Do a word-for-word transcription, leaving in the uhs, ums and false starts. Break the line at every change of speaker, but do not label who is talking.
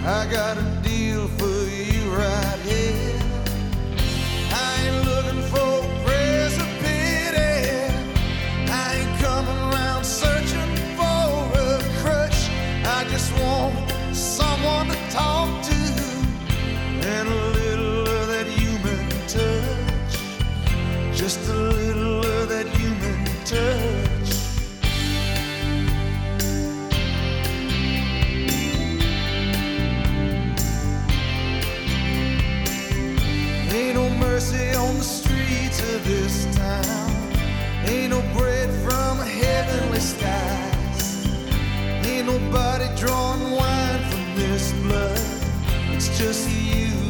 I got a deal for you right here. I ain't looking for a praise or pity. I ain't coming around searching for a crutch. I just want someone to talk to and a little of that human touch. Just a little of that human touch. Ain't no mercy on the streets of this town. Ain't no bread from heavenly skies. Ain't nobody drawing wine from this blood. It's just you